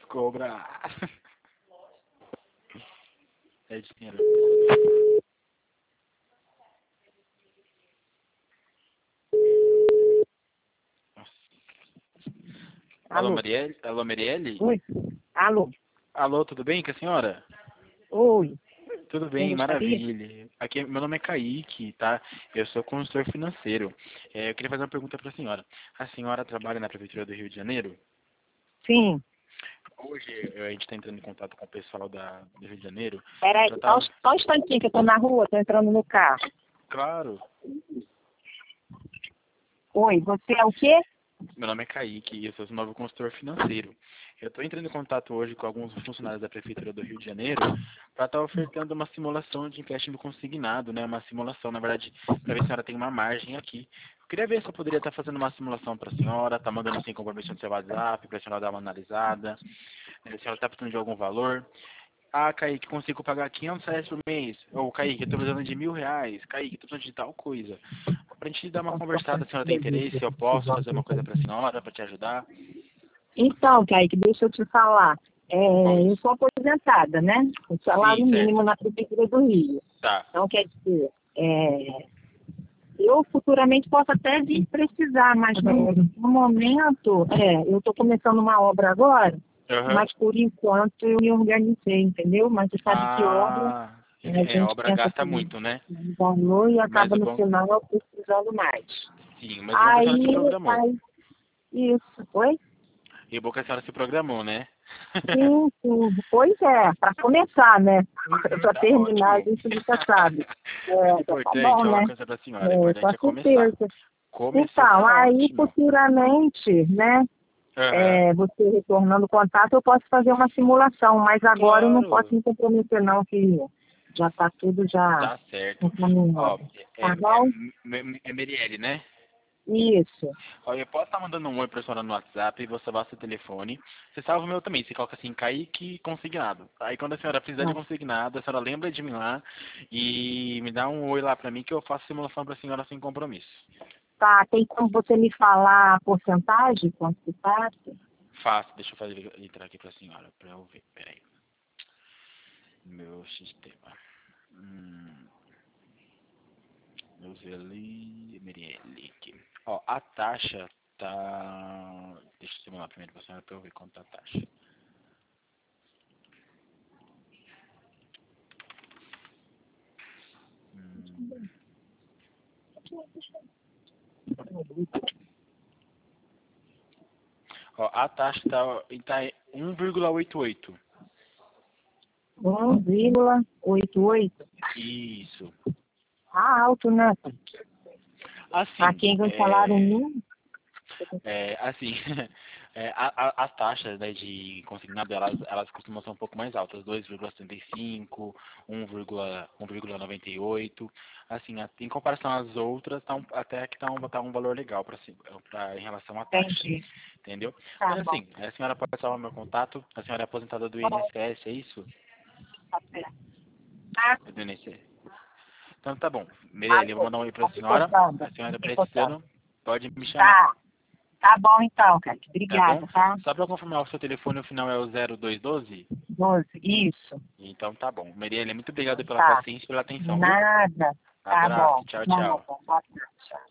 cobra. É dinheiro. Alô, Alô? Marielle? Alô, Marielle? Oi? Alô? Alô, tudo bem com a senhora? Oi? Tudo Quem bem, gostaria? maravilha. Aqui, meu nome é Kaique, tá? Eu sou consultor financeiro. Eu queria fazer uma pergunta para a senhora. A senhora trabalha na Prefeitura do Rio de Janeiro? Sim. Hoje a gente está entrando em contato com o pessoal do Rio de Janeiro. Peraí, Pra só um instantinho que eu tô na rua, tô entrando no carro. Claro, Oi, você é o quê? meu nome é Kaique e eu sou o novo consultor financeiro. Eu estou entrando em contato hoje com alguns funcionários da Prefeitura do Rio de Janeiro para estar ofertando uma simulação de empréstimo consignado, né? Uma simulação, na verdade, para ver se a senhora tem uma margem aqui. Eu queria ver se eu poderia estar fazendo uma simulação para a senhora, tá mandando sem compromisso no seu WhatsApp, para a senhora dar uma analisada. Se a senhora está precisando de algum valor. Ah, Kaique, consigo pagar R$ 500 por mês. Ou, Kaique, eu tô precisando de R$ 1.000. Kaique, tô precisando de tal coisa. Pra gente dar uma conversada, a senhora tem interesse? Eu posso fazer uma coisa pra senhora, pra te ajudar? Então, Kaique, deixa eu te falar. Pois. Eu sou aposentada, né? O Sim, salário mínimo certo. na Prefeitura do Rio. Tá. Então, quer dizer, eu futuramente posso até vir precisar, mas no momento, eu estou começando uma obra agora, Aham. mas por enquanto eu me organizei, entendeu? Mas você sabe que obra, Ah, a a gente obra pensa gasta assim, muito, né? no valor e Mas acaba o no bom, final eu precisando mais. sim, mas o bom é que a senhora se Aí, programou. isso, foi? E o bom é que a senhora se programou, né? Sim, sim. Pois é, para começar, né? Para Tá terminar, a ótimo. gente nunca sabe. Já tá Importante bom, é uma né? coisa pra senhora. O importante Com é começar. certeza. Começou, Então, tá aí ótimo. futuramente, né? Aham. Você retornando o contato, eu posso fazer uma simulação, mas agora eu não posso Claro. me comprometer não, que já está tudo já Tá certo. Ó, encaminhado. Tá bom? é Merielle, né? Isso. Ó, eu posso estar mandando um oi pra senhora no WhatsApp, você salvar seu telefone. Você salva o meu também, você coloca assim, Kaique consignado. Aí quando a senhora precisar de Ah, consignado, a senhora lembra de mim lá e me dá um oi lá pra mim que eu faço simulação pra senhora sem compromisso. tá, tem como você me falar a porcentagem, quanto que tá? Faço, deixa eu entrar aqui pra senhora, pra eu ver, peraí. Meu sistema. Eu ver ali, Merielle aqui. Ó, a taxa tá... Deixa eu simular primeiro pra senhora pra eu ver quanto tá a taxa. Hum, Ó, a taxa tá em 1,88. 1,88. Isso. Ah, alto, né? Assim, Aqui em salário mínimo. assim, as taxas, né, de consignado, elas costumam ser um pouco mais altas, 2,75, 1,98. Assim, em comparação às outras, até que tá um valor legal em relação à taxa, Entendi. entendeu? Tá Mas bom. assim, a senhora pode salvar meu contato, a senhora é aposentada do INSS, é isso? Tá certo. Tá, É do INSS. Então tá bom. tá, Mirelle, eu vou mandar um oi pra tá me senhora. contando. A senhora Me contando. precisando, pode me chamar. Tá, tá bom então, cara. Tá bom? Obrigada, tá? Só para confirmar, o seu telefone no final é o 0212? 12. Isso. Então tá bom. Marielle, muito obrigado pela Tá. paciência e pela atenção, viu? Nada. Tá Abraço, bom. tchau, Nada. tchau. Boa tarde. Tchau.